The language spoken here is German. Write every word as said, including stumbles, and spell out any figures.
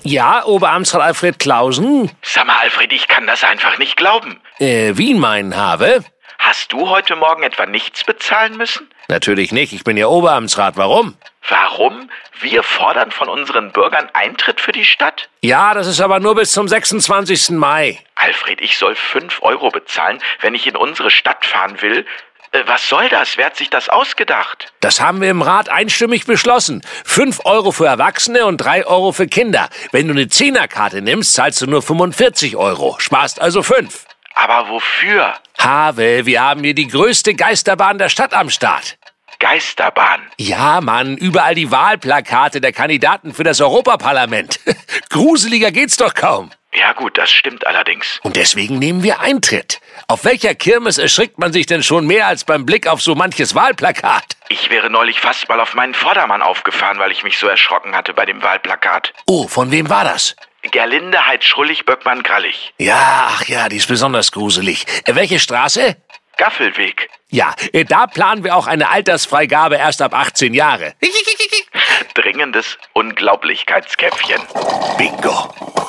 Ja, Oberamtsrat Alfred Klausen? Sag mal, Alfred, ich kann das einfach nicht glauben. Äh, wie meinen Habe? Hast du heute Morgen etwa nichts bezahlen müssen? Natürlich nicht, ich bin ja Oberamtsrat. Warum? Warum? Wir fordern von unseren Bürgern Eintritt für die Stadt? Ja, das ist aber nur bis zum sechsundzwanzigsten Mai. Alfred, ich soll fünf Euro bezahlen, wenn ich in unsere Stadt fahren will. Äh, was soll das? Wer hat sich das ausgedacht? Das haben wir im Rat einstimmig beschlossen. Fünf Euro für Erwachsene und drei Euro für Kinder. Wenn du eine Zehnerkarte nimmst, zahlst du nur fünfundvierzig Euro. Sparst also fünf. Aber wofür? Have, wir haben hier die größte Geisterbahn der Stadt am Start. Geisterbahn. Ja, Mann, überall die Wahlplakate der Kandidaten für das Europaparlament. Gruseliger geht's doch kaum. Ja gut, das stimmt allerdings. Und deswegen nehmen wir Eintritt. Auf welcher Kirmes erschrickt man sich denn schon mehr als beim Blick auf so manches Wahlplakat? Ich wäre neulich fast mal auf meinen Vordermann aufgefahren, weil ich mich so erschrocken hatte bei dem Wahlplakat. Oh, von wem war das? Gerlinde Heid-Schrullig-Böckmann-Grallig. Ja, ach ja, die ist besonders gruselig. Äh, welche Straße? Gaffelweg. Ja, äh, da planen wir auch eine Altersfreigabe erst ab achtzehn Jahre. Dringendes Unglaublichkeitskäffchen. Bingo.